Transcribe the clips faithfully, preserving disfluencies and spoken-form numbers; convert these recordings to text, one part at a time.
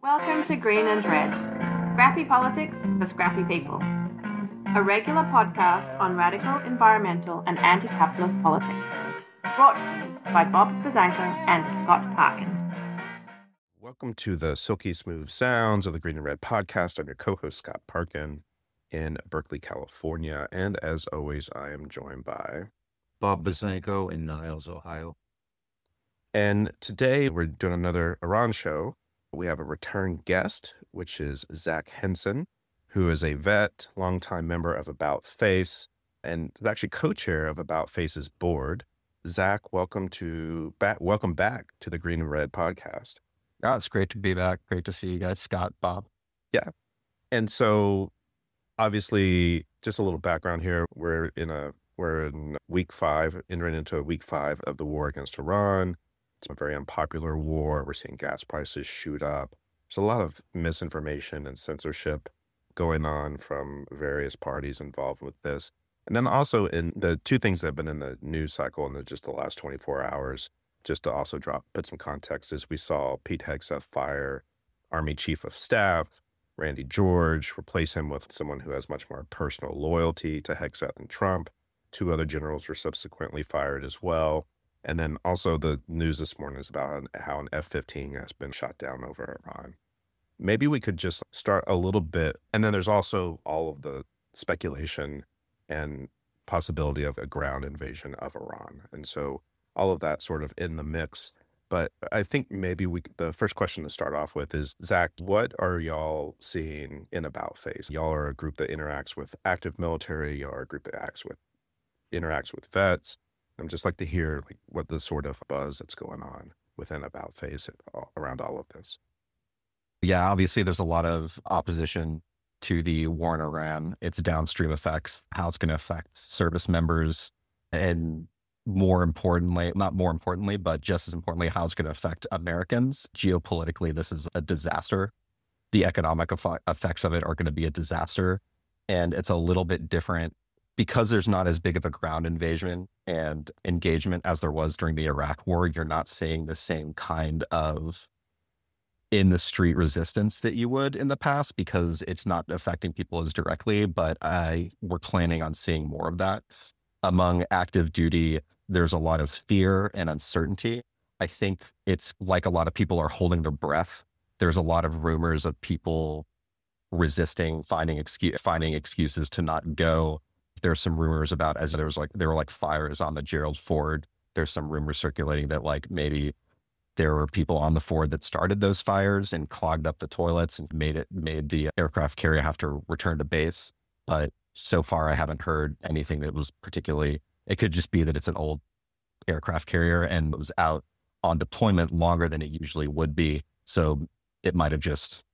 Welcome to Green and Red, Scrappy Politics for Scrappy People, a regular podcast on radical environmental and anti-capitalist politics, brought to you by Bob Bazanko and Scott Parkin. Welcome to the silky smooth sounds of the Green and Red podcast. I'm your co-host, Scott Parkin, in Berkeley, California. And as always, I am joined by Bob Bazanko in Niles, Ohio. And today we're doing another Iran show. We have a return guest, which is Zach Henson, who is a vet, longtime member of About Face, and is actually co-chair of About Face's board. Zach, welcome to back. Welcome back to the Green and Red podcast. Yeah, it's great to be back. Great to see you guys, Scott, Bob. Yeah. And so obviously, just a little background here. We're in a we're in week five, entering into week five of the war against Iran. It's a very unpopular war. We're seeing gas prices shoot up. There's a lot of misinformation and censorship going on from various parties involved with this. And then also in the two things that have been in the news cycle in the, just the last twenty-four hours, just to also drop, put some context, is we saw Pete Hegseth fire Army Chief of Staff Randy George, replace him with someone who has much more personal loyalty to Hegseth and Trump. Two other generals were subsequently fired as well. And then also the news this morning is about how an F fifteen has been shot down over Iran. Maybe we could just start a little bit. And then there's also all of the speculation and possibility of a ground invasion of Iran. And so all of that sort of in the mix. But I think maybe we, the first question to start off with is, Zach, what are y'all seeing in About Face? Y'all are a group that interacts with active military. Y'all are a group that acts with, interacts with vets. I'd just like to hear like what the sort of buzz that's going on within About Face around all of this. Yeah, obviously there's a lot of opposition to the war in Iran, its downstream effects, how it's going to affect service members, and more importantly, not more importantly, but just as importantly, how it's going to affect Americans. Geopolitically, this is a disaster. The economic eff- effects of it are going to be a disaster. And it's a little bit different because there's not as big of a ground invasion and engagement as there was during the Iraq war. You're not seeing the same kind of in the street resistance that you would in the past because it's not affecting people as directly, but I we're planning on seeing more of that. Among active duty, there's a lot of fear and uncertainty. I think it's like a lot of people are holding their breath. There's a lot of rumors of people resisting, finding excuse, finding excuses to not go. There's some rumors about as there was like there were like fires on the Gerald Ford. There's some rumors circulating that like maybe there were people on the Ford that started those fires and clogged up the toilets and made it made the aircraft carrier have to return to base. But so far, I haven't heard anything that was particularly. It could just be that it's an old aircraft carrier and it was out on deployment longer than it usually would be. So it might have just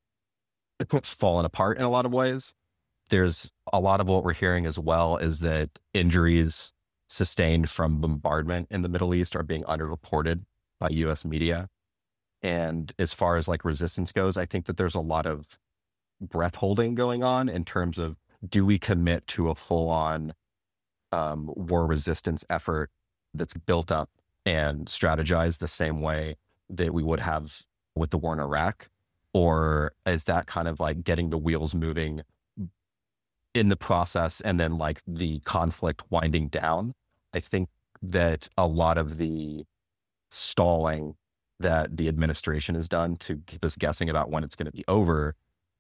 fallen apart in a lot of ways. There's a lot of what we're hearing as well is that injuries sustained from bombardment in the Middle East are being underreported by U S media. And as far as like resistance goes, I think that there's a lot of breath holding going on in terms of, do we commit to a full on um, war resistance effort that's built up and strategized the same way that we would have with the war in Iraq? Or is that kind of like getting the wheels moving in the process and then like the conflict winding down? I think that a lot of the stalling that the administration has done to keep us guessing about when it's going to be over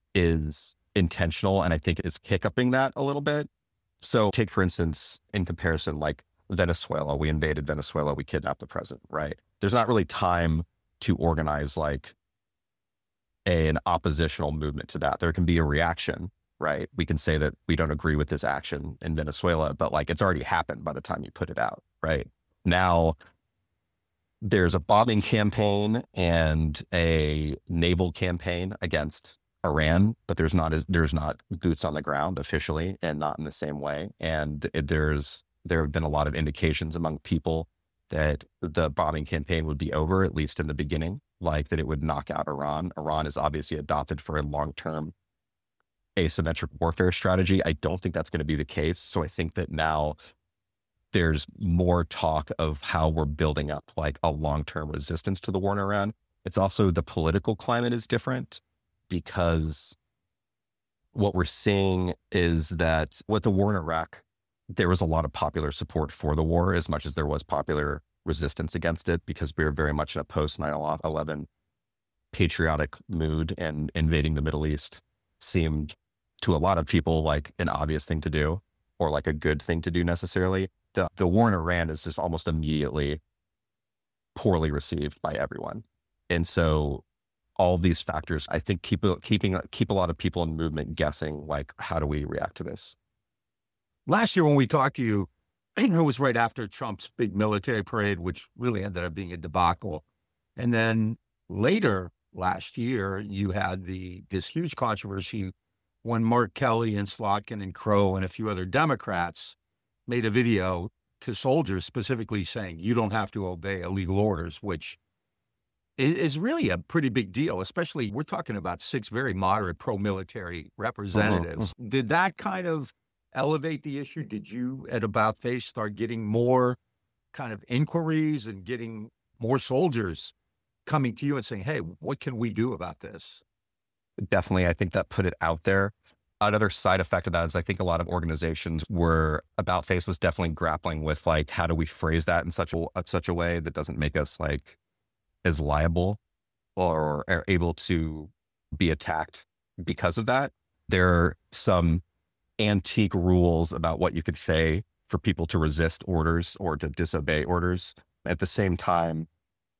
is intentional. And I think it's hiccuping that a little bit. So take, for instance, in comparison, like Venezuela, we invaded Venezuela, we kidnapped the president, right? There's not really time to organize like a, an oppositional movement to that. There can be a reaction, right? We can say that we don't agree with this action in Venezuela, but like it's already happened by the time you put it out, right? Now, there's a bombing campaign and a naval campaign against Iran, but there's not as there's not boots on the ground officially, and not in the same way. And it, there's there have been a lot of indications among people that the bombing campaign would be over, at least in the beginning, like that it would knock out Iran. Iran is obviously adopted for a long-term asymmetric warfare strategy. I don't think that's going to be the case. So I think that now there's more talk of how we're building up like a long-term resistance to the war in Iran. It's also the political climate is different. because what we're seeing is that with the war in Iraq, there was a lot of popular support for the war as much as there was popular resistance against it, because we were very much in a post nine eleven patriotic mood, and invading the Middle East seemed to a lot of people like an obvious thing to do, or like a good thing to do necessarily. The, the war in Iran is just almost immediately poorly received by everyone. And so all these factors, I think, keep, keeping, keep a lot of people in movement guessing, like, how do we react to this? Last year when we talked to you, it was right after Trump's big military parade, which really ended up being a debacle. And then later last year, you had the this huge controversy when Mark Kelly and Slotkin and Crow and a few other Democrats made a video to soldiers specifically saying, you don't have to obey illegal orders, which is really a pretty big deal, especially we're talking about six very moderate pro-military representatives. Uh-huh. Did that kind of elevate the issue? Did you at About Face start getting more kind of inquiries and getting more soldiers coming to you and saying, hey, what can we do about this? Definitely. I think that put it out there. Another side effect of that is I think a lot of organizations were, About Face was definitely grappling with, like, how do we phrase that in such a, such a way that doesn't make us like as liable or are able to be attacked because of that. There are some antique rules about what you could say for people to resist orders or to disobey orders, at the same time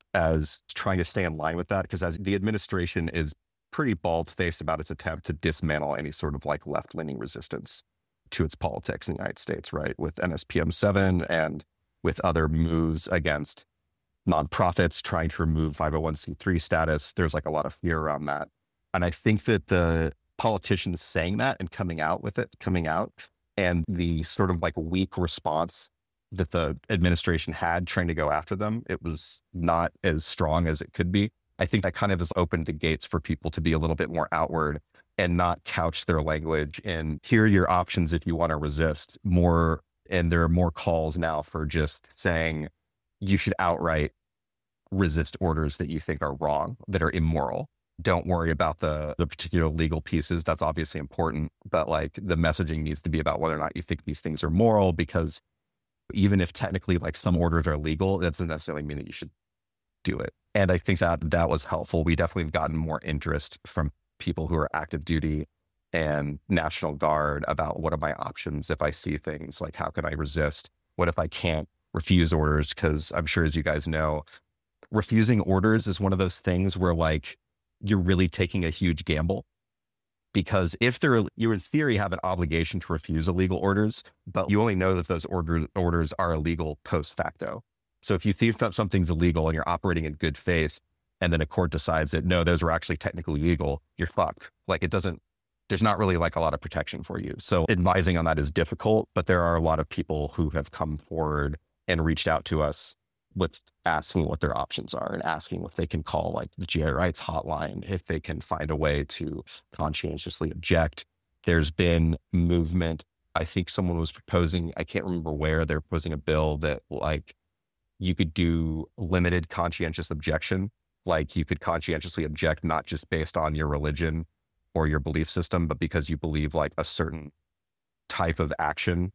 as trying to stay in line with that, because as the administration is pretty bald-faced about its attempt to dismantle any sort of like left-leaning resistance to its politics in the United States, right? With N S P M seven and with other moves against nonprofits trying to remove five oh one c three status. There's like a lot of fear around that. And I think that the politicians saying that and coming out with it, coming out, and the sort of like weak response that the administration had trying to go after them, it was not as strong as it could be. I think that kind of has opened the gates for people to be a little bit more outward and not couch their language in, here are your options if you want to resist more. And there are more calls now for just saying you should outright resist orders that you think are wrong, that are immoral. Don't worry about the, the particular legal pieces. That's obviously important, but like the messaging needs to be about whether or not you think these things are moral, because even if technically like some orders are legal, that doesn't necessarily mean that you should do it. And I think that that was helpful. We definitely have gotten more interest from people who are active duty and National Guard about what are my options if I see things, like how can I resist? What if I can't refuse orders? Because I'm sure, as you guys know, refusing orders is one of those things where like you're really taking a huge gamble, because if they're, you in theory have an obligation to refuse illegal orders, but you only know that those order, orders are illegal post facto. So if you think that something's illegal and you're operating in good faith, and then a court decides that no, those are actually technically legal, you're fucked. Like it doesn't, there's not really like a lot of protection for you. So advising on that is difficult, but there are a lot of people who have come forward and reached out to us with asking what their options are and asking if they can call like the G I rights hotline, if they can find a way to conscientiously object. There's been movement. I think someone was proposing, I can't remember where, they're proposing a bill that like you could do limited conscientious objection. Like you could conscientiously object, not just based on your religion or your belief system, but because you believe like a certain type of action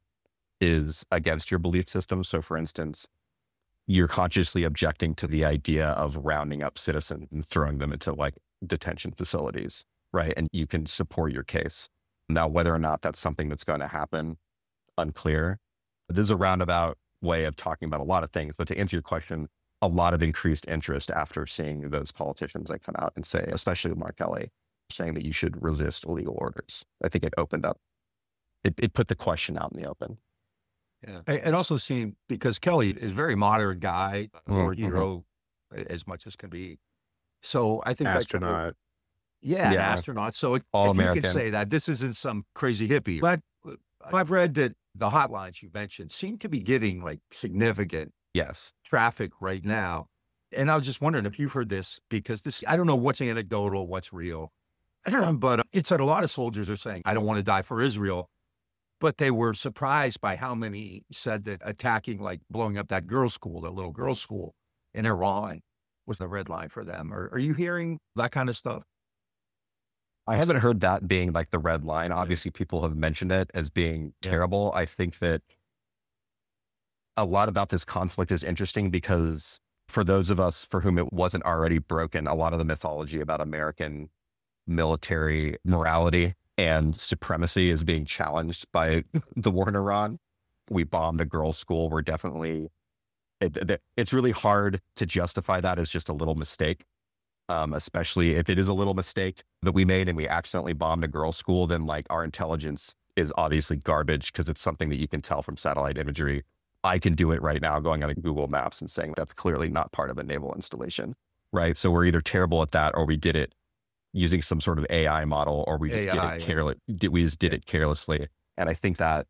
is against your belief system. So for instance, you're consciously objecting to the idea of rounding up citizens and throwing them into like detention facilities, right? And you can support your case. Now, whether or not that's something that's going to happen, unclear. This is a roundabout way of talking about a lot of things, but to answer your question, a lot of increased interest after seeing those politicians that come out and say, especially Mark Kelly, saying that you should resist illegal orders. I think it opened up, it, it put the question out in the open. Yeah. It also seemed, because Kelly is a very moderate guy, or mm-hmm. hero as much as can be. So I think astronaut. That, yeah, yeah. An astronaut. So it, all if American. You can say that this isn't some crazy hippie. But I've read that the hotlines you mentioned seem to be getting like significant yes traffic right now. And I was just wondering if you've heard this, because this, I don't know what's anecdotal, what's real, but it said a lot of soldiers are saying, I don't want to die for Israel. But they were surprised by how many said that attacking, like blowing up that girls' school, that little girls' school in Iran was the red line for them. Are, are you hearing that kind of stuff? I haven't heard that being like the red line. Obviously, people have mentioned it as being Yeah. terrible. I think that a lot about this conflict is interesting because for those of us for whom it wasn't already broken, a lot of the mythology about American military morality and supremacy is being challenged by the war in Iran. We bombed a girls' school. We're definitely, it, it, it's really hard to justify that as just a little mistake. Um, especially if it is a little mistake that we made and we accidentally bombed a girls' school, then like our intelligence is obviously garbage because it's something that you can tell from satellite imagery. I can do it right now going on Google Maps and saying that's clearly not part of a naval installation, right? So we're either terrible at that or we did it using some sort of A I model, or we just A I, did yeah. it careless. We just did Yeah. it carelessly. And I think that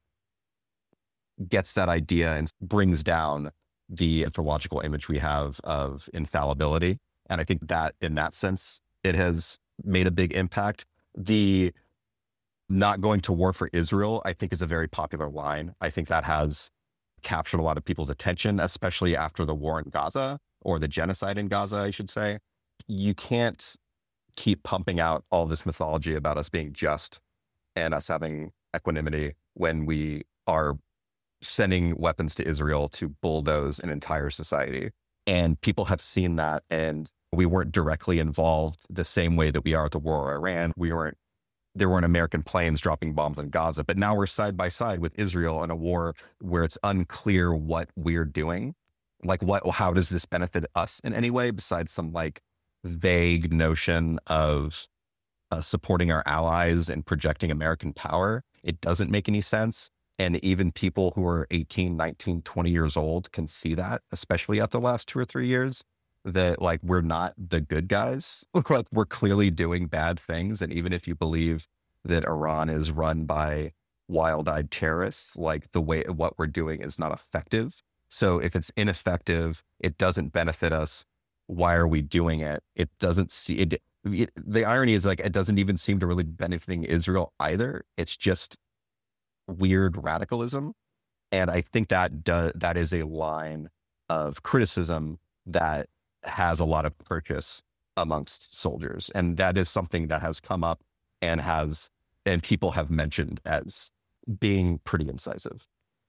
gets that idea and brings down the mythological image we have of infallibility. And I think that in that sense, it has made a big impact. The not going to war for Israel, I think, is a very popular line. I think that has captured a lot of people's attention, especially after the war in Gaza, or the genocide in Gaza, I should say. You can't keep pumping out all this mythology about us being just and us having equanimity when we are sending weapons to Israel to bulldoze an entire society. And people have seen that, and we weren't directly involved the same way that we are at the war in Iran. We weren't, there weren't American planes dropping bombs in Gaza, but now we're side by side with Israel in a war where it's unclear what we're doing. Like what, how does this benefit us in any way besides some like vague notion of uh, supporting our allies and projecting American power? It doesn't make any sense. And even people who are eighteen, nineteen, twenty years old can see that, especially at the last two or three years, that like, we're not the good guys. Like we're clearly doing bad things. And even if you believe that Iran is run by wild-eyed terrorists, like the way what we're doing is not effective. So if it's ineffective, it doesn't benefit us. Why are we doing it? It doesn't see it. it the irony is like, it doesn't even seem to really benefiting Israel either. It's just weird radicalism. And I think that do, that is a line of criticism that has a lot of purchase amongst soldiers. And that is something that has come up and has, and people have mentioned as being pretty incisive.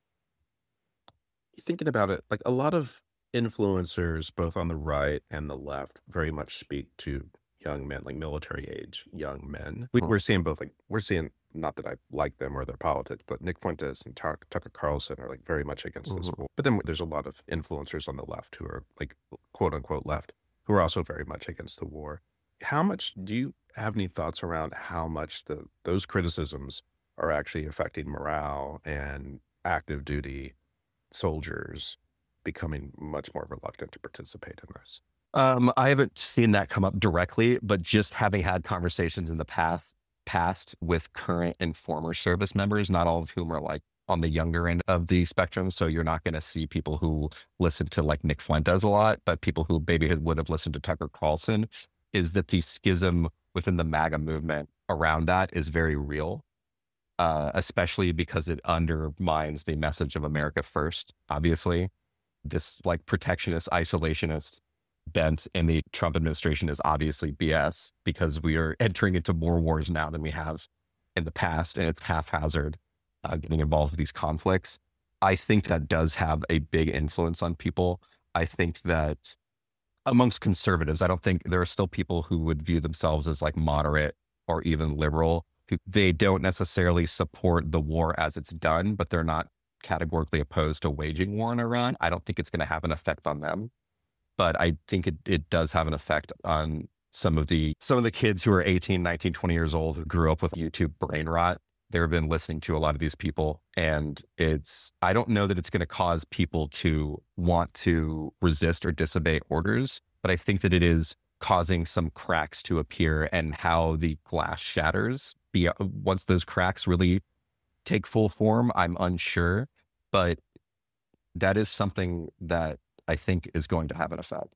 Thinking about it, like a lot of influencers, both on the right and the left, very much speak to young men, like military age young men. We, Hmm. we're seeing both, like we're seeing, not that I like them or their politics, but Nick Fuentes and Tuck, Tucker Carlson are like very much against this Mhm. war. But then there's a lot of influencers on the left who are like quote unquote left, who are also very much against the war. How much do you have any thoughts around how much the those criticisms are actually affecting morale and active duty soldiers becoming much more reluctant to participate in this? Um, I haven't seen that come up directly, but just having had conversations in the past, past with current and former service members, not all of whom are like on the younger end of the spectrum. So you're not going to see people who listen to like Nick Fuentes a lot, but people who maybe would have listened to Tucker Carlson, is that the schism within the MAGA movement around that is very real, uh, especially because it undermines the message of America first. Obviously, this like protectionist, isolationist bent in the Trump administration is obviously B S, because we are entering into more wars now than we have in the past, and it's haphazard uh, getting involved with these conflicts. I think that does have a big influence on people. I think that amongst conservatives, I don't think there are still people who would view themselves as like moderate or even liberal. Who, they don't necessarily support the war as it's done, but they're not categorically opposed to waging war in Iran. I don't think it's going to have an effect on them. But I think it, it does have an effect on some of the some of the kids who are eighteen, nineteen, twenty years old who grew up with YouTube brain rot. They've been listening to a lot of these people, and it's, I don't know that it's going to cause people to want to resist or disobey orders, but I think that it is causing some cracks to appear, and how the glass shatters be, once those cracks really take full form, I'm unsure, but that is something that I think is going to have an effect.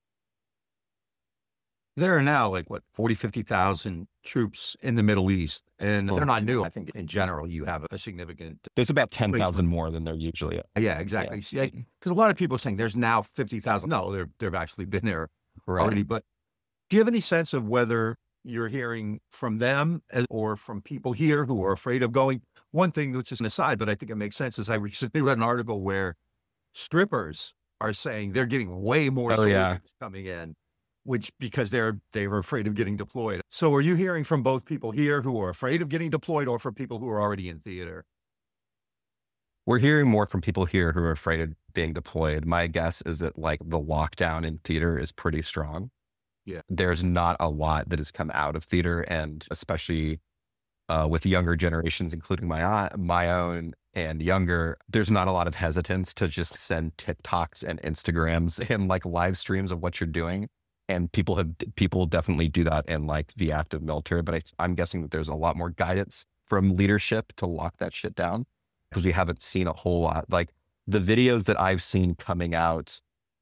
There are now like what, forty, fifty thousand troops in the Middle East, and Well, they're not new. I think in general, you have a significant. There's about ten thousand more than there usually are. Yeah, exactly. Because a lot of people are saying there's now fifty thousand. No, there, there've actually been there Right. already. But do you have any sense of whether you're hearing from them as- or from people here who are afraid of going. One thing, which is an aside, but I think it makes sense, is I recently read an article where strippers are saying they're getting way more Oh, yeah. solutions coming in, which because they're they were afraid of getting deployed. So are you hearing from both people here who are afraid of getting deployed or from people who are already in theater? We're hearing more from people here who are afraid of being deployed. My guess is that like the lockdown in theater is pretty strong. Yeah. There's not a lot that has come out of theater, and especially uh, with younger generations, including my o- my own and younger, there's not a lot of hesitance to just send TikToks and Instagrams and like live streams of what you're doing. And people have people definitely do that in like the active military, but I, I'm guessing that there's a lot more guidance from leadership to lock that shit down, because we haven't seen a whole lot. Like the videos that I've seen coming out,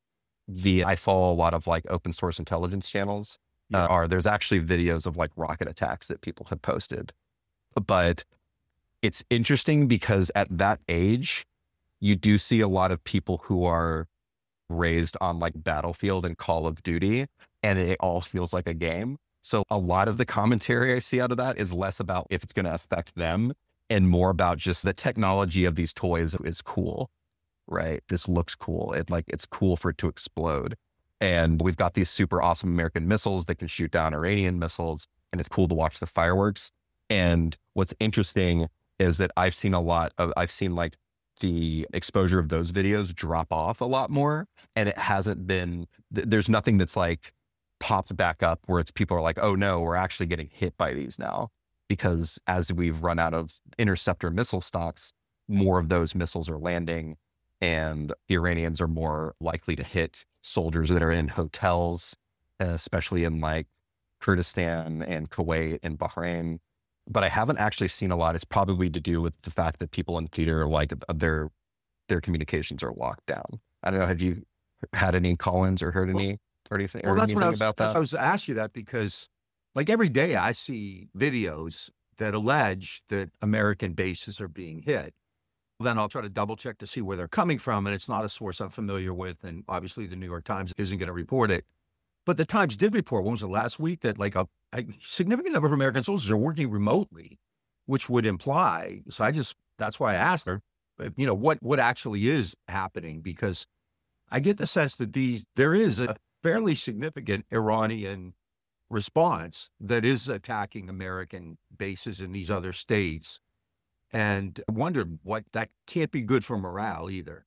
the I follow a lot of like open source intelligence channels. Yeah. Uh, are there's actually videos of like rocket attacks that people have posted, but it's interesting because at that age, you do see a lot of people who are raised on like Battlefield and Call of Duty, and it all feels like a game. So a lot of the commentary I see out of that is less about if it's going to affect them and more about just the technology of these toys is cool, right? This looks cool. It like, it's cool for it to explode. And we've got these super awesome American missiles that can shoot down Iranian missiles, and it's cool to watch the fireworks. And what's interesting is that I've seen a lot of, I've seen like the exposure of those videos drop off a lot more. And it hasn't been, th- there's nothing that's like popped back up where it's people are like, oh no, we're actually getting hit by these now. Because as we've run out of interceptor missile stocks, more of those missiles are landing, and the Iranians are more likely to hit soldiers that are in hotels, especially in like Kurdistan and Kuwait and Bahrain. But I haven't actually seen a lot. It's probably to do with the fact that people in theater, like their their communications are locked down. I don't know. Have you had any call-ins or heard any or anything, Well, or that's what I anything was, about that's that? what I was ask you that because, like every day, I see videos that allege that American bases are being hit. Then I'll try to double check to see where they're coming from, and it's not a source I'm familiar with. And obviously, the New York Times isn't going to report it. But the Times did report, when was it, last week, that like a, a significant number of American soldiers are working remotely, which would imply. So I just that's why I asked her, you know, what what actually is happening, because I get the sense that these there is a fairly significant Iranian response that is attacking American bases in these other states. And I wonder what that can't be good for morale either.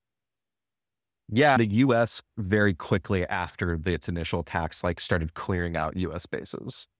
Yeah, the U S very quickly after its initial attacks, like started clearing out U S bases.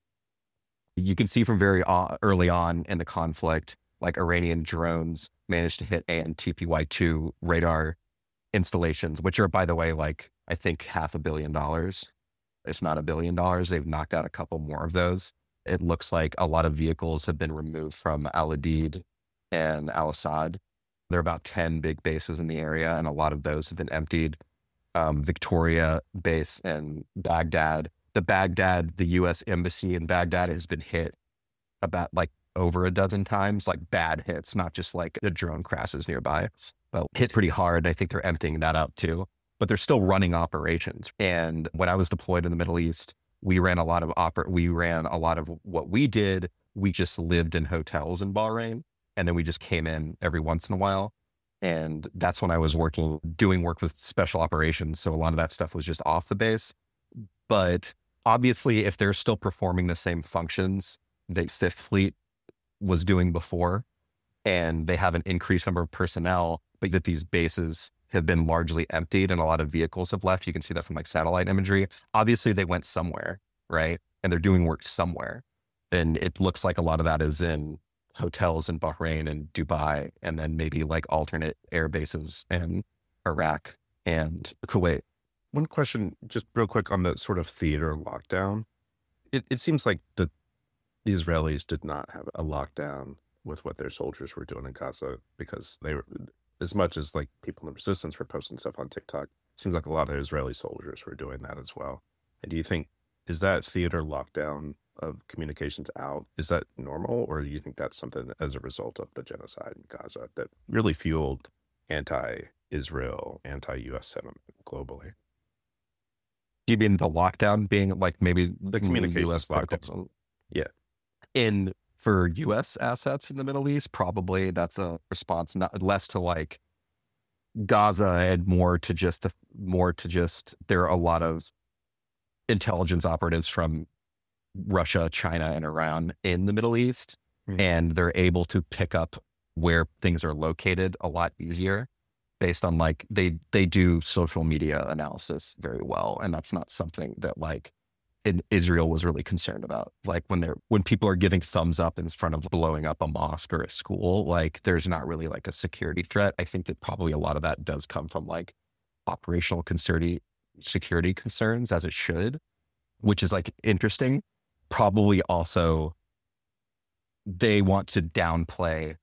You can see from very o- early on in the conflict, like Iranian drones managed to hit A N T P Y two radar installations, which are, by the way, like I think half a billion dollars, if not a billion dollars. They've knocked out a couple more of those. It looks like a lot of vehicles have been removed from Al Udeid and Al Assad. There are about ten big bases in the area, and a lot of those have been emptied. Um, Victoria base and Baghdad. The Baghdad, the U S embassy in Baghdad has been hit about like over a dozen times, like bad hits, not just like the drone crashes nearby, but hit pretty hard. I think they're emptying that out too, but they're still running operations. And when I was deployed in the Middle East, we ran a lot of oper- we ran a lot of what we did. We just lived in hotels in Bahrain, and then we just came in every once in a while. And that's when I was working, doing work with special operations. So a lot of that stuff was just off the base. But obviously, if they're still performing the same functions that S I F fleet was doing before, and they have an increased number of personnel, but that these bases have been largely emptied and a lot of vehicles have left. You can see that from like satellite imagery. Obviously, they went somewhere, right? And they're doing work somewhere. And it looks like a lot of that is in hotels in Bahrain and Dubai, and then maybe like alternate air bases in Iraq and Kuwait. One question, just real quick on the sort of theater lockdown. It, it seems like the, the Israelis did not have a lockdown with what their soldiers were doing in Gaza, because they were, as much as like people in resistance were posting stuff on TikTok, it seems like a lot of Israeli soldiers were doing that as well. And do you think, is that theater lockdown of communications out, is that normal? Or do you think that's something as a result of the genocide in Gaza that really fueled anti-Israel, anti-U S sentiment globally? Do you mean the lockdown being like maybe The communications U S lockdown. Yeah. In for U S assets in the Middle East, probably that's a response, not less to like Gaza and more to just more to just there are a lot of intelligence operatives from Russia, China, and Iran in the Middle East, Mhm. and they're able to pick up where things are located a lot easier based on like they they do social media analysis very well, and that's not something that like in Israel was really concerned about. Like when they're when people are giving thumbs up in front of blowing up a mosque or a school, like there's not really like a security threat. I think that probably a lot of that does come from like operational security security concerns, as it should, which is like interesting. Probably also they want to downplay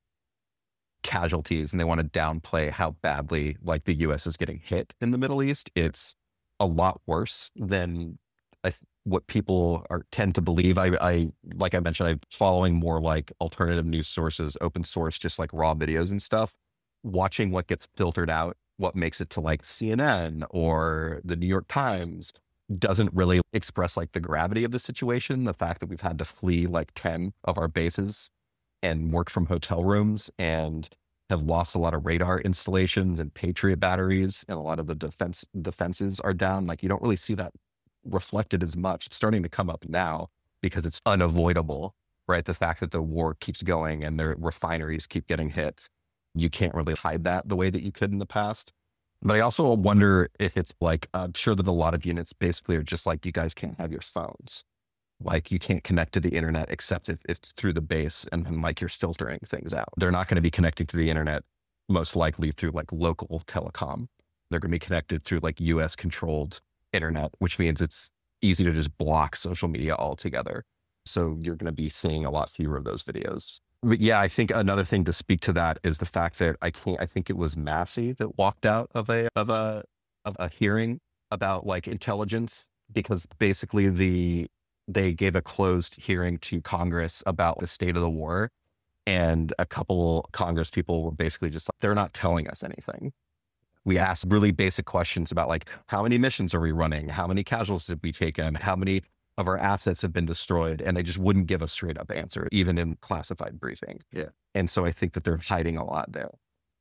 casualties and they want to downplay how badly like the U S is getting hit in the Middle East. It's a lot worse than I th- what people are tend to believe. I, I, like I mentioned, I'm following more like alternative news sources, open source, just like raw videos and stuff, watching what gets filtered out, what makes it to like C N N or the New York Times doesn't really express like the gravity of the situation. The fact that we've had to flee like ten of our bases and work from hotel rooms and have lost a lot of radar installations and Patriot batteries, and a lot of the defense defenses are down. Like you don't really see that reflected as much. It's starting to come up now because it's unavoidable, right? The fact that the war keeps going and their refineries keep getting hit. You can't really hide that the way that you could in the past. But I also wonder if it's like, I'm sure that a lot of units basically are just like, you guys can't have your phones. Like you can't connect to the internet except if it's through the base, and then like you're filtering things out. They're not going to be connecting to the internet most likely through like local telecom. They're going to be connected through like U S controlled internet, which means it's easy to just block social media altogether. So you're going to be seeing a lot fewer of those videos. But yeah, I think another thing to speak to that is the fact that I can't, I think it was Massey that walked out of a, of a, of a hearing about like intelligence, because basically the, they gave a closed hearing to Congress about the state of the war. And a couple Congress people were basically just like, they're not telling us anything. We asked really basic questions about like, how many missions are we running? How many casualties did we take in? How many of our assets have been destroyed? And they just wouldn't give a straight up answer, even in classified briefing. Yeah. And so I think that they're hiding a lot there.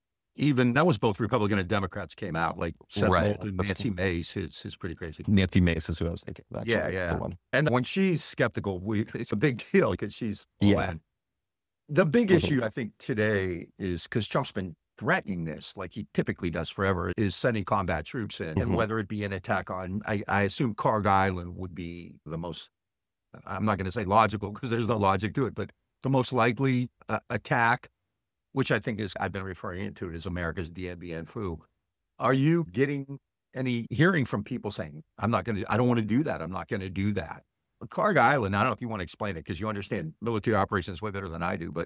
Even that was both Republican and Democrats came out, like Seth Right. Moulton, That's Nancy Mace is, is pretty crazy. Nancy Mace is who I was thinking of. Actually, Yeah, yeah. the one. And when she's skeptical, we, it's a big deal because she's all Yeah. in. The big Mhm. issue, I think, today is because Trump's been threatening this, like he typically does forever, is sending combat troops in. And Mhm. whether it be an attack on, I, I assume Karg Island would be the most, I'm not going to say logical because there's no logic to it, but the most likely uh, attack, which I think is, I've been referring to it as America's Dien Bien Phu. Are you getting any hearing from people saying, I'm not going to, I don't want to do that. I'm not going to do that. But Karg Island, I don't know if you want to explain it because you understand military operations way better than I do, but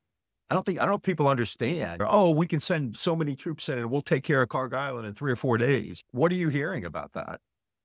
I don't think, I don't know if people understand, oh, we can send so many troops in and we'll take care of Karg Island in three or four days. What are you hearing about that?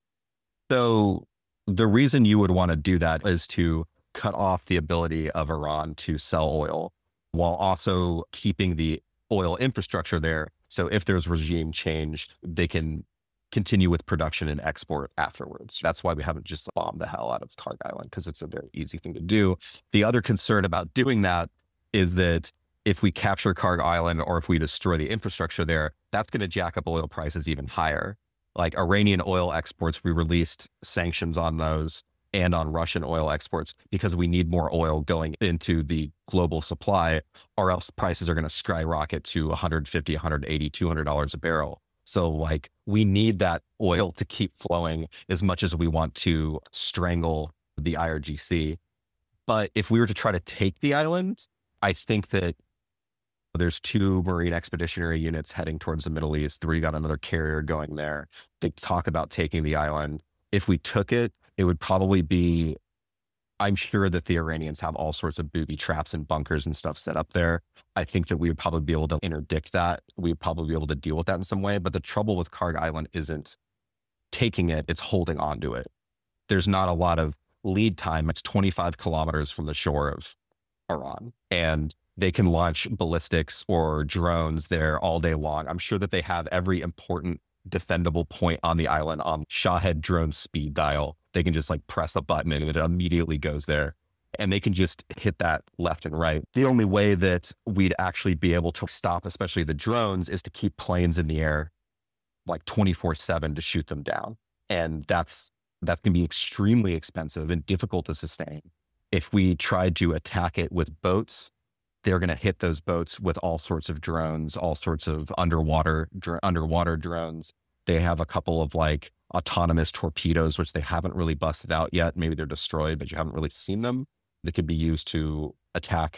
So the reason you would want to do that is to cut off the ability of Iran to sell oil while also keeping the oil infrastructure there. So if there's regime change, they can continue with production and export afterwards. That's why we haven't just bombed the hell out of Karg Island, because it's a very easy thing to do. The other concern about doing that is that if we capture Karg Island or if we destroy the infrastructure there, that's going to jack up oil prices even higher. Like Iranian oil exports, we released sanctions on those and on Russian oil exports because we need more oil going into the global supply, or else prices are going to skyrocket to one hundred fifty, one hundred eighty, two hundred dollars a barrel. So like we need that oil to keep flowing as much as we want to strangle the I R G C. But if we were to try to take the island, I think that there's two Marine Expeditionary Units heading towards the Middle East. We got another carrier going there. They talk about taking the island. If we took it, it would probably be, I'm sure that the Iranians have all sorts of booby traps and bunkers and stuff set up there. I think that we would probably be able to interdict that. We would probably be able to deal with that in some way. But the trouble with Karg Island isn't taking it, it's holding on to it. There's not a lot of lead time. It's twenty-five kilometers from the shore of Iran, and they can launch ballistics or drones there all day long. I'm sure that they have every important defendable point on the island on Shahed drone speed dial. They can just like press a button and it immediately goes there. And they can just hit that left and right. The only way that we'd actually be able to stop, especially the drones, is to keep planes in the air like twenty-four seven to shoot them down. And that's that can be extremely expensive and difficult to sustain. If we tried to attack it with boats, they're going to hit those boats with all sorts of drones, all sorts of underwater dr- underwater drones. They have a couple of like autonomous torpedoes, which they haven't really busted out yet. Maybe they're destroyed, but you haven't really seen them. That could be used to attack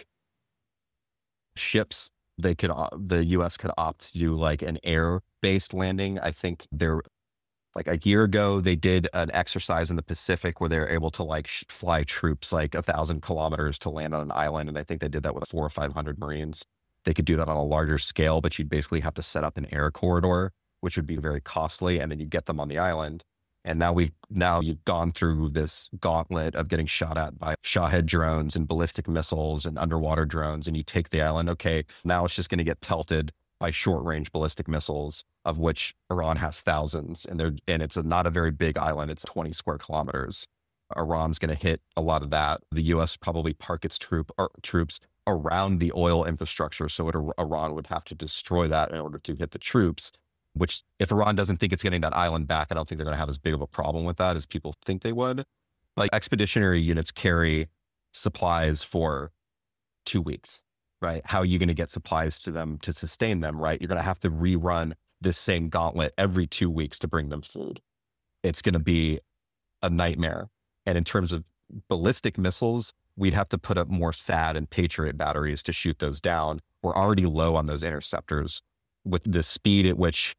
ships. They could, the U S could opt to do like an air-based landing. I think they're like a year ago, they did an exercise in the Pacific where they were able to like sh- fly troops like a thousand kilometers to land on an island. And I think they did that with four or five hundred Marines. They could do that on a larger scale, but you'd basically have to set up an air corridor, which would be very costly. And then you get them on the island. And now we now you've gone through this gauntlet of getting shot at by Shahed drones and ballistic missiles and underwater drones. And you take the island. Okay, now it's just going to get pelted by short-range ballistic missiles, of which Iran has thousands, and they're and it's a, not a very big island. It's twenty square kilometers. Iran's going to hit a lot of that. The U S probably park its troop or, troops around the oil infrastructure, so it, Iran would have to destroy that in order to hit the troops. Which, if Iran doesn't think it's getting that island back, I don't think they're going to have as big of a problem with that as people think they would. Like expeditionary units carry supplies for two weeks. Right? How are you going to get supplies to them to sustain them, right? You're going to have to rerun this same gauntlet every two weeks to bring them food. It's going to be a nightmare. And in terms of ballistic missiles, we'd have to put up more T H A D and Patriot batteries to shoot those down. We're already low on those interceptors with the speed at which,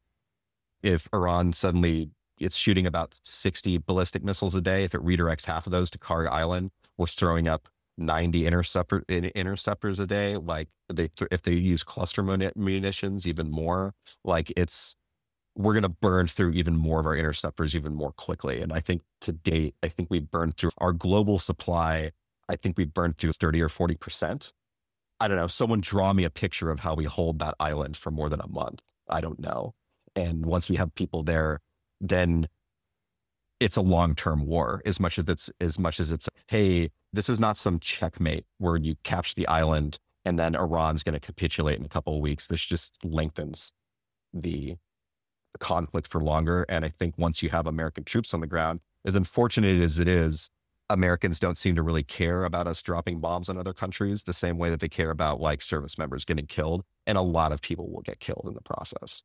if Iran suddenly, it's shooting about sixty ballistic missiles a day. If it redirects half of those to Karg Island, we're throwing up ninety interceptor interceptors a day. Like they, if they use cluster munitions, even more. Like it's, we're going to burn through even more of our interceptors even more quickly. And I think to date, I think we burned through our global supply. I think we burned through thirty or forty percent. I don't know. Someone draw me a picture of how we hold that island for more than a month. I don't know. And once we have people there, then it's a long-term war as much as it's, as much as it's, hey, this is not some checkmate where you capture the island and then Iran's going to capitulate in a couple of weeks. This just lengthens the conflict for longer. And I think once you have American troops on the ground, as unfortunate as it is, Americans don't seem to really care about us dropping bombs on other countries the same way that they care about like service members getting killed. And a lot of people will get killed in the process.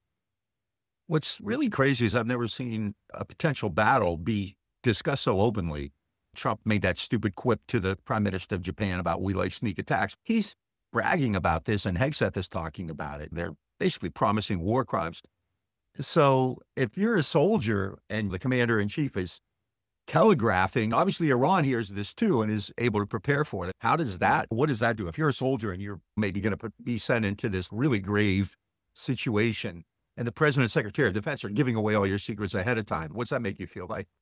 What's really crazy is I've never seen a potential battle be discussed so openly. Trump made that stupid quip to the prime minister of Japan about we like sneak attacks. He's bragging about this and Hegseth is talking about it. They're basically promising war crimes. So if you're a soldier and the commander in chief is telegraphing, obviously Iran hears this too and is able to prepare for it. How does that, what does that do? If you're a soldier and you're maybe going to be sent into this really grave situation and the president and secretary of defense are giving away all your secrets ahead of time, what's that make you feel like?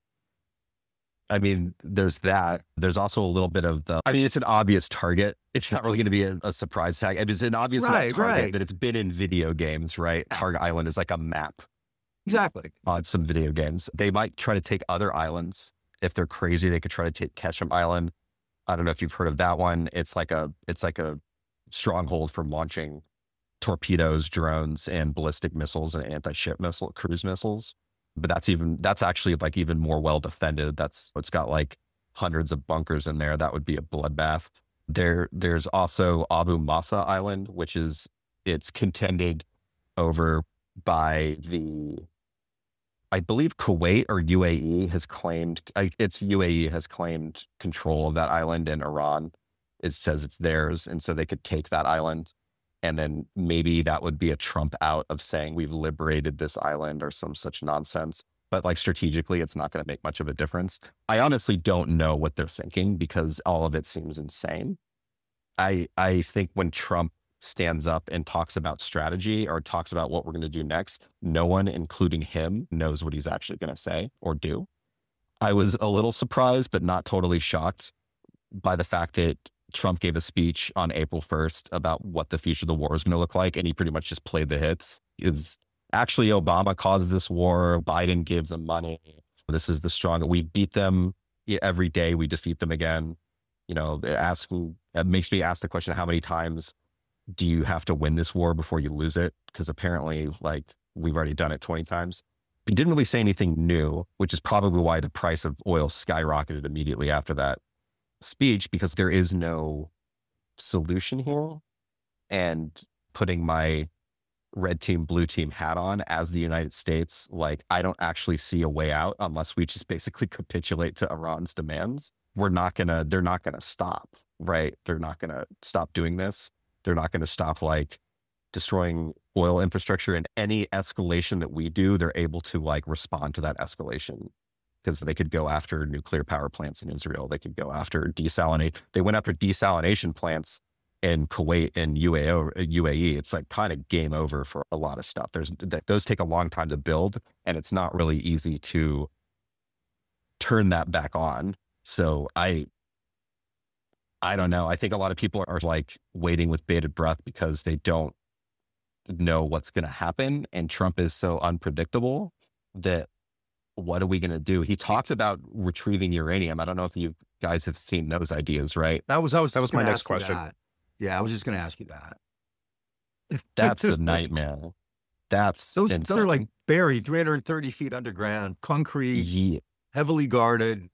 I mean, there's that. There's also a little bit of the, I mean, it's an obvious target. It's not really going to be a, a surprise tag. It is an obvious right, target right. that it's been in video games, right? Karg Island is like a map. Exactly. On some video games. They might try to take other islands. If they're crazy, they could try to take Ketchum Island. I don't know if you've heard of that one. It's like a, it's like a stronghold for launching torpedoes, drones, and ballistic missiles and anti-ship missile, cruise missiles. But that's even, that's actually like even more well defended. That's, it's got like hundreds of bunkers in there. That would be a bloodbath. There, there's also Abu Masa Island, which is, it's contended over by the, I believe Kuwait or U A E has claimed, it's U A E has claimed control of that island, and Iran it says it's theirs. And so they could take that island. And then maybe that would be a trump out of saying we've liberated this island or some such nonsense. But like strategically, it's not going to make much of a difference. I honestly don't know what they're thinking because all of it seems insane. I I think when Trump stands up and talks about strategy or talks about what we're going to do next, no one, including him, knows what he's actually going to say or do. I was a little surprised, but not totally shocked by the fact that Trump gave a speech on April first about what the future of the war is going to look like. And he pretty much just played the hits. Is actually Obama caused this war. Biden gave them money. This is the strong. We beat them every day. We defeat them again. You know, they're asking, it makes me ask the question, how many times do you have to win this war before you lose it? Because apparently, like, we've already done it twenty times. He didn't really say anything new, which is probably why the price of oil skyrocketed immediately after that speech, because there is no solution here. And putting my red team, blue team hat on as the United States, like, I don't actually see a way out unless we just basically capitulate to Iran's demands. We're not gonna, they're not gonna stop, right? They're not gonna stop doing this. They're not gonna stop, like, destroying oil infrastructure, and any escalation that we do, they're able to, like, respond to that escalation, because they could go after nuclear power plants in Israel. They could go after desalinate. They went after desalination plants in Kuwait and U A O, U A E. It's like kind of game over for a lot of stuff. There's those take a long time to build, and it's not really easy to turn that back on. So I, I don't know. I think a lot of people are like waiting with bated breath because they don't know what's going to happen. And Trump is so unpredictable that what are we going to do? He talked about retrieving uranium. I don't know if you guys have seen those ideas, right? That was, I was That was just my gonna next ask you question. that. Yeah, I was just going to ask you that. That's a nightmare. That's Those, those insane. are like buried three hundred thirty feet underground, concrete, Yeah. heavily guarded.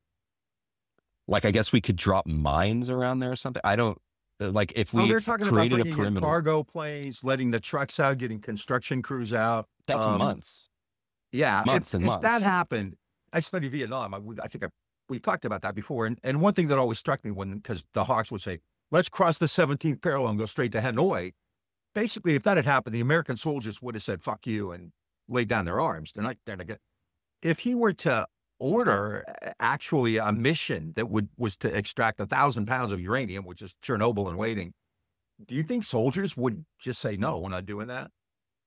Like, I guess we could drop mines around there or something. I don't, like, if Oh, we they're talking about created a bringing in perimeter, cargo planes, letting the trucks out, getting construction crews out. that's Um, months. Yeah, Months if, and if months. that happened, I studied Vietnam. I, would- I think I, we talked about that before. And, and one thing that always struck me when, because the Hawks would say, let's cross the seventeenth parallel and go straight to Hanoi. Basically, if that had happened, the American soldiers would have said, fuck you, and laid down their arms. They're not there to get. If he were to order uh, actually a mission that would was to extract a thousand pounds of uranium, which is Chernobyl and waiting, do you think soldiers would just say, no, we're not doing that?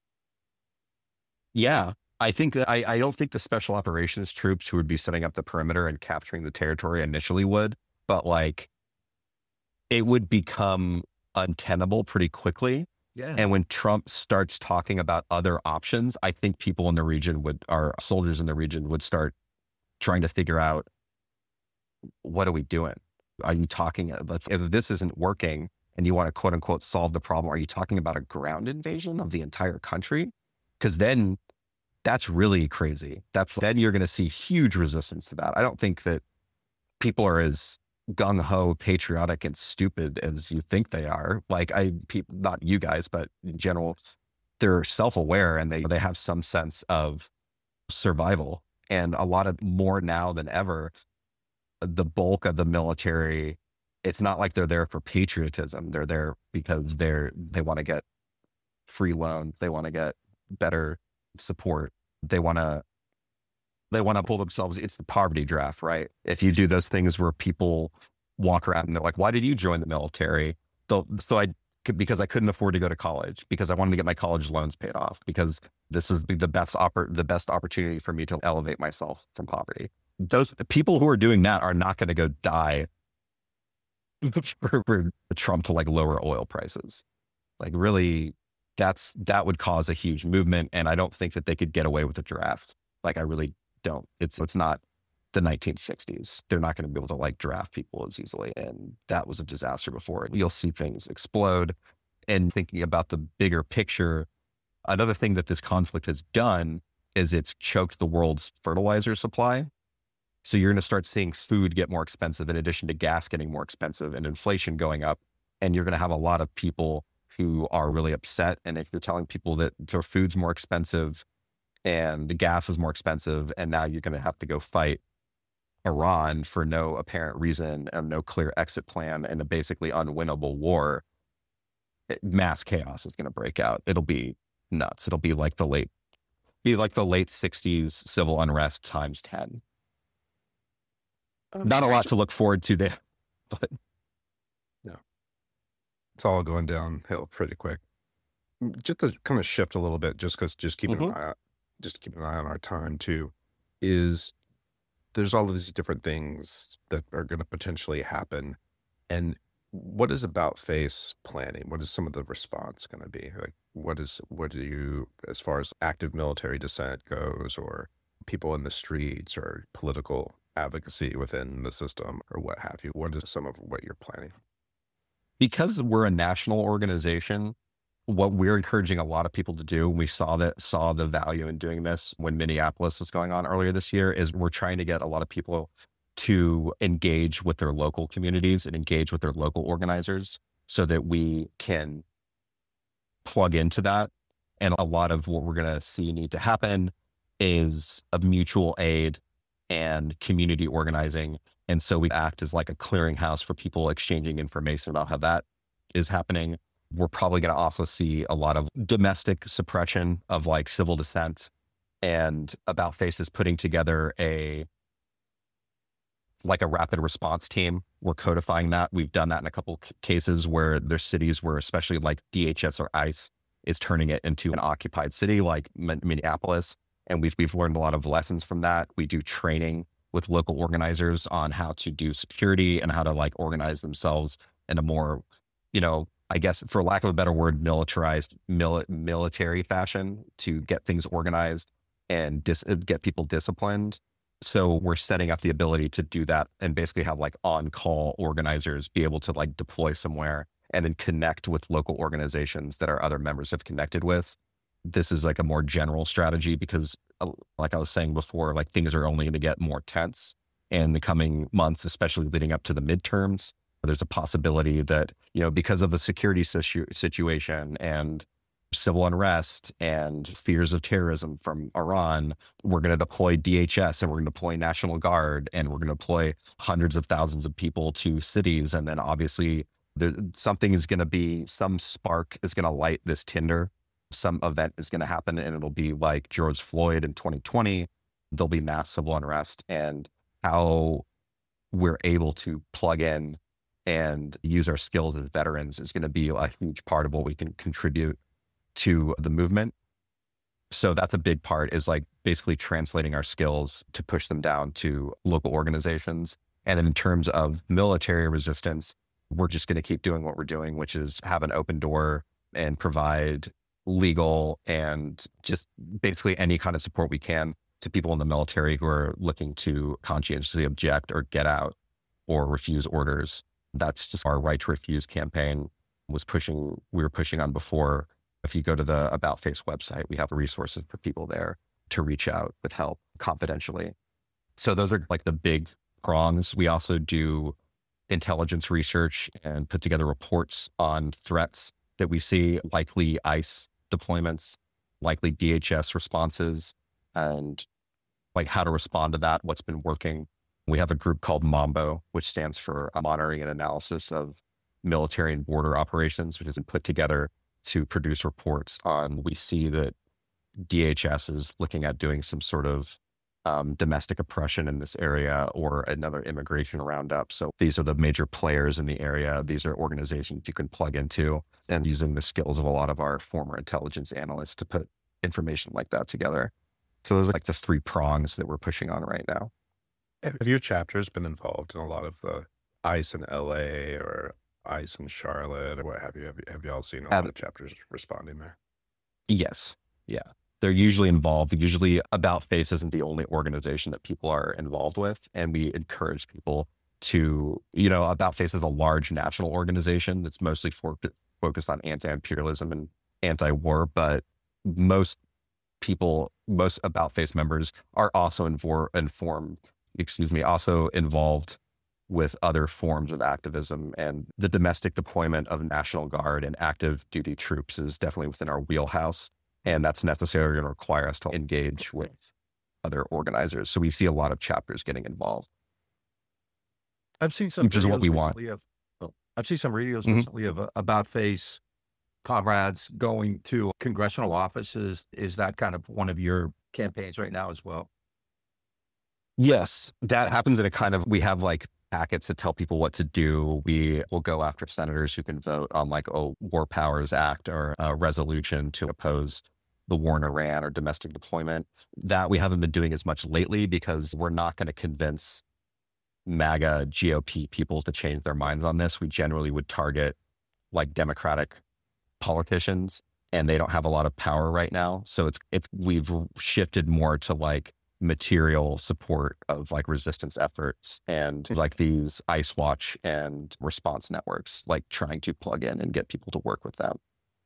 Yeah. I think that I, I don't think the special operations troops who would be setting up the perimeter and capturing the territory initially would, but like it would become untenable pretty quickly. Yeah. And when Trump starts talking about other options, I think people in the region would, our soldiers in the region would start trying to figure out, what are we doing? Are you talking, let's, if this isn't working and you want to quote unquote solve the problem, are you talking about a ground invasion of the entire country? Because then that's really crazy. That's, then you're going to see huge resistance to that. I don't think that people are as gung-ho, patriotic, and stupid as you think they are. Like, I, people, not you guys, but in general, they're self-aware and they, they have some sense of survival. And a lot of more now than ever, the bulk of the military, it's not like they're there for patriotism. They're there because they're, they want to get free loans. They want to get better support. They want to, they want to pull themselves. It's the poverty draft, right? If you do those things where people walk around and they're like, why did you join the military? They'll, so I could, because I couldn't afford to go to college, because I wanted to get my college loans paid off, because this is the best oppor- the best opportunity for me to elevate myself from poverty. Those people who are doing that are not going to go die for, for Trump to like lower oil prices. Like, really, that's, that would cause a huge movement. And I don't think that they could get away with a draft. Like, I really don't. It's, it's not the nineteen sixties. They're not going to be able to like draft people as easily. And that was a disaster before. And you'll see things explode. And thinking about the bigger picture, another thing that this conflict has done is it's choked the world's fertilizer supply. So you're going to start seeing food get more expensive in addition to gas getting more expensive and inflation going up. And you're going to have a lot of people who are really upset. And if you're telling people that their food's more expensive and the gas is more expensive, and now you're going to have to go fight Iran for no apparent reason and no clear exit plan and a basically unwinnable war, it, mass chaos is going to break out. It'll be nuts. It'll be like the late, be like the late sixties civil unrest times ten. Um, Not a lot to look forward to there, but It's all going downhill pretty quick. Just to kind of shift a little bit, just because just keeping Mhm. an eye, just keeping an eye on our time too, is there's all of these different things that are going to potentially happen, and what is about face planning? What is some of the response going to be? Like, what is, what do you, as far as active military dissent goes, or people in the streets, or political advocacy within the system, or what have you? What is some of what you're planning? Because we're a national organization, what we're encouraging a lot of people to do, we saw that saw the value in doing this when Minneapolis was going on earlier this year, is we're trying to get a lot of people to engage with their local communities and engage with their local organizers so that we can plug into that. And a lot of what we're going to see need to happen is a mutual aid and community organizing. And so we act as like a clearinghouse for people exchanging information about how that is happening. We're probably going to also see a lot of domestic suppression of like civil dissent, and About Face is putting together a like a rapid response team. We're codifying that. We've done that in a couple c- cases where there's cities where, especially like D H S or ICE is turning it into an occupied city like Min- Minneapolis. And we've, we've learned a lot of lessons from that. We do training with local organizers on how to do security and how to like organize themselves in a more, you know, I guess for lack of a better word, militarized mili- military fashion to get things organized and dis- get people disciplined. So we're setting up the ability to do that and basically have like on-call organizers be able to like deploy somewhere and then connect with local organizations that our other members have connected with. This is like a more general strategy because uh, like I was saying before, like things are only going to get more tense in the coming months, especially leading up to the midterms. There's a possibility that, you know, because of the security situ- situation and civil unrest and fears of terrorism from Iran, we're going to deploy D H S and we're going to deploy National Guard and we're going to deploy hundreds of thousands of people to cities. And then obviously there, something is going to be, some spark is going to light this tinder. Some event is going to happen and it'll be like George Floyd in twenty twenty. There'll be mass civil unrest, and how we're able to plug in and use our skills as veterans is going to be a huge part of what we can contribute to the movement. So that's a big part, is like basically translating our skills to push them down to local organizations. And then in terms of military resistance, we're just going to keep doing what we're doing, which is have an open door and provide legal and just basically any kind of support we can to people in the military who are looking to conscientiously object or get out or refuse orders. That's just our Right to Refuse campaign was pushing, we were pushing on before. If you go to the About Face website, we have resources for people there to reach out with help confidentially. So those are like the big prongs. We also do intelligence research and put together reports on threats that we see, likely ICE deployments, likely D H S responses, and like how to respond to that, what's been working. We have a group called MOMBO, which stands for Monitoring and Analysis of Military and Border Operations, which has been put together to produce reports on, we see that D H S is looking at doing some sort of um, domestic oppression in this area or another immigration roundup. So these are the major players in the area. These are organizations you can plug into, and using the skills of a lot of our former intelligence analysts to put information like that together. So those are like the three prongs that we're pushing on right now. Have your chapters been involved in a lot of the ICE in L A or ICE in Charlotte or what have you? Have, you, have y'all seen a lot of chapters responding there? Yes. Yeah. They're usually involved. Usually About Face isn't the only organization that people are involved with. And we encourage people to, you know, About Face is a large national organization that's mostly for, focused on anti-imperialism and anti-war, but most people, most About Face members are also infor- informed, excuse me, also involved with other forms of activism, and the domestic deployment of National Guard and active duty troops is definitely within our wheelhouse. And that's necessarily going to require us to engage with other organizers. So we see a lot of chapters getting involved. I've seen some Which is what we want. Of, oh, I've seen some videos Mhm. recently of uh, About Face comrades going to congressional offices. Is that kind of one of your campaigns right now as well? Yes, that happens in a kind of, we have like packets that tell people what to do. We will go after senators who can vote on like a War Powers Act or a resolution to oppose the war in Iran or domestic deployment. That we haven't been doing as much lately because we're not going to convince MAGA G O P people to change their minds on this. We generally would target like Democratic politicians, and they don't have a lot of power right now. So it's, it's, we've shifted more to like material support of like resistance efforts and like these ICE Watch and response networks, like trying to plug in and get people to work with them.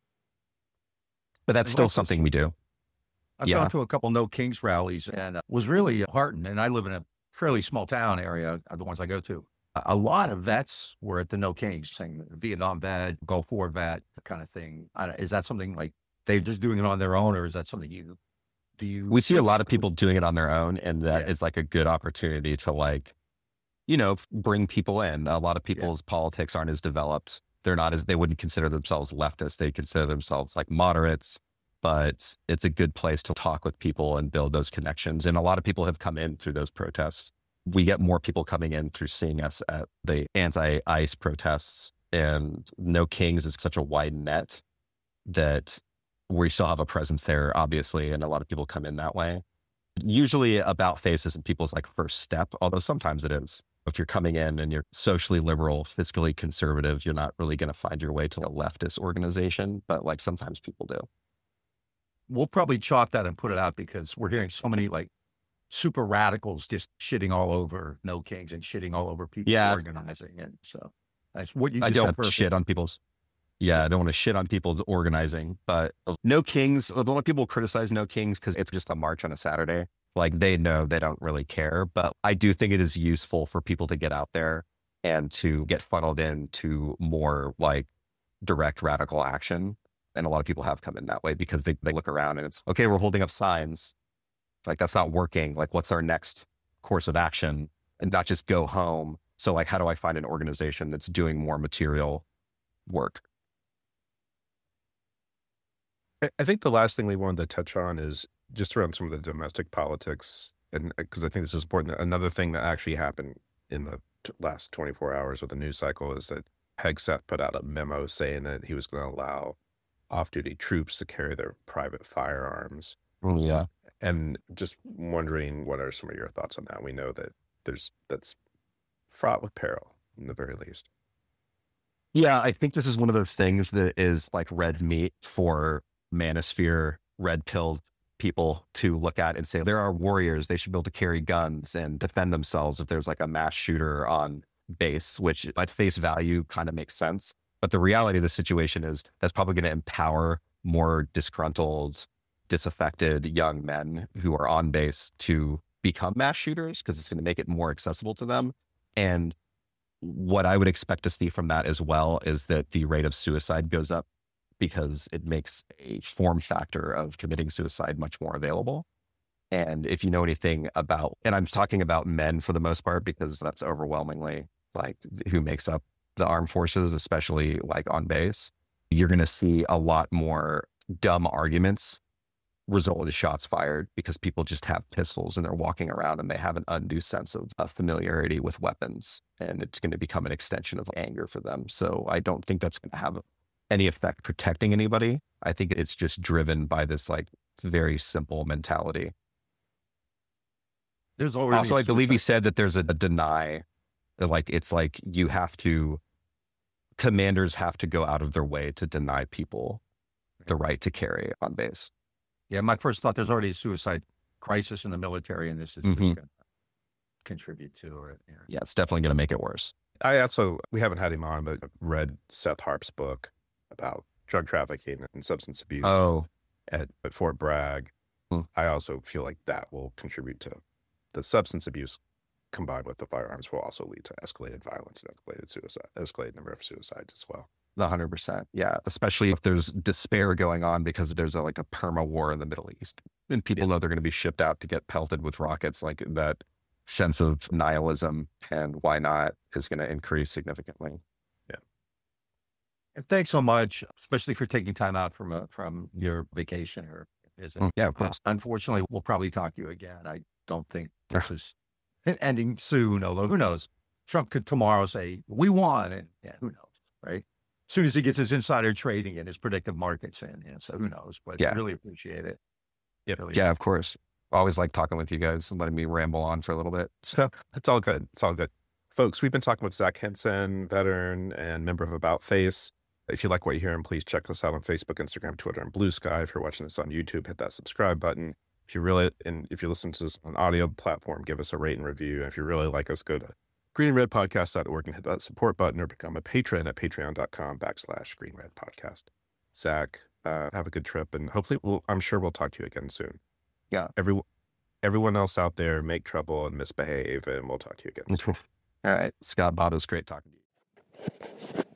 But that's still something we do. I've Yeah. gone to a couple No Kings rallies and uh, was really heartened. And I live in a fairly small town area, uh, the ones I go to. A a lot of vets were at the No Kings saying Vietnam vet, Gulf War vet, kind of thing. I don't- Is that something like they're just doing it on their own, or is that something you do? You We see a lot of people doing it on their own, and that Yeah. is like a good opportunity to like, you know, f- bring people in. A lot of people's politics aren't as developed. They're not as, they wouldn't consider themselves leftists. They consider themselves like moderates, but it's a good place to talk with people and build those connections. And a lot of people have come in through those protests. We get more people coming in through seeing us at the anti-ICE protests, and No Kings is such a wide net that we still have a presence there, obviously, and a lot of people come in that way. Usually about face isn't people's like first step, although sometimes it is. If you're coming in and you're socially liberal, fiscally conservative, you're not really going to find your way to a leftist organization, but like sometimes people do. We'll probably chalk that and put it out because we're hearing so many like super radicals just shitting all over No Kings and shitting all over people Yeah. organizing. And so that's what you I just don't said perfect. shit on people's, yeah, I don't want to shit on people's organizing, but No Kings, a lot of people criticize No Kings because it's just a march on a Saturday. Like they know they don't really care, but I do think it is useful for people to get out there and to get funneled into more like direct radical action. And a lot of people have come in that way because they, they look around and it's, okay, we're holding up signs. Like that's not working. Like what's our next course of action? And not just go home. So like, how do I find an organization that's doing more material work? I- I think the last thing we wanted to touch on is just around some of the domestic politics. And because I think this is important. Another thing that actually happened in the t- last twenty-four hours with the news cycle is that Hegseth put out a memo saying that he was going to allow off-duty troops to carry their private firearms. Yeah. And just wondering, what are some of your thoughts on that? We know that there's that's fraught with peril, in the very least. Yeah, I think this is one of those things that is like red meat for manosphere, red pilled people to look at and say, there are warriors. They should be able to carry guns and defend themselves if there's like a mass shooter on base, which at face value kind of makes sense. But the reality of the situation is that's probably going to empower more disgruntled, disaffected young men who are on base to become mass shooters because it's going to make it more accessible to them. And what I would expect to see from that as well is that the rate of suicide goes up because it makes a form factor of committing suicide much more available. And if you know anything about, and I'm talking about men for the most part, because that's overwhelmingly like who makes up the armed forces, especially like on base, you're going to see a lot more dumb arguments result in shots fired because people just have pistols and they're walking around and they have an undue sense of uh, familiarity with weapons, and it's going to become an extension of anger for them. So I don't think that's going to have any effect protecting anybody. I think it's just driven by this like very simple mentality. There's already Also, I believe he suicide- said that there's a, a deny that like, it's like you have to, commanders have to go out of their way to deny people the right to carry on base. Yeah, my first thought, there's already a suicide crisis in the military, and this is Mhm. just going to contribute to it. Yeah. Yeah, it's definitely going to make it worse. I also, we haven't had him on, but I've read Seth Harp's book about drug trafficking and substance abuse Oh, at, at Fort Bragg. Hmm. I also feel like that will contribute to the substance abuse combined with the firearms will also lead to escalated violence and escalated suicide, escalated number of suicides as well. one hundred percent. Yeah. Especially if there's despair going on because there's a, like a perma war in the Middle East and people know they're going to be shipped out to get pelted with rockets. Like that sense of nihilism and why not is going to increase significantly. And thanks so much, especially for taking time out from a, from your vacation or visit. Mm, yeah, of course. Unfortunately, we'll probably talk to you again. I don't think this is ending soon, although who knows? Trump could tomorrow say, we won. And yeah, who knows, right? As soon as he gets his insider trading and his predictive markets in. Yeah, so who knows? But Yeah. I really appreciate it. Yep. Really. Yeah, of course. I always like talking with you guys and letting me ramble on for a little bit. So It's all good. It's all good. Folks, we've been talking with Zach Henson, veteran and member of About Face. If you like what you're hearing, please check us out on Facebook, Instagram, Twitter, and Blue Sky. If you're watching this on YouTube, hit that subscribe button. If you really, and if you listen to this on an audio platform, give us a rate and review. If you really like us, go to green and red podcast dot org and hit that support button, or become a patron at patreon.com backslash green red podcast. Zach, uh, have a good trip, and hopefully we'll, I'm sure we'll talk to you again soon. Yeah. Every, everyone else out there, make trouble and misbehave, and we'll talk to you again soon. All right. Scott Bob, it was great talking to you.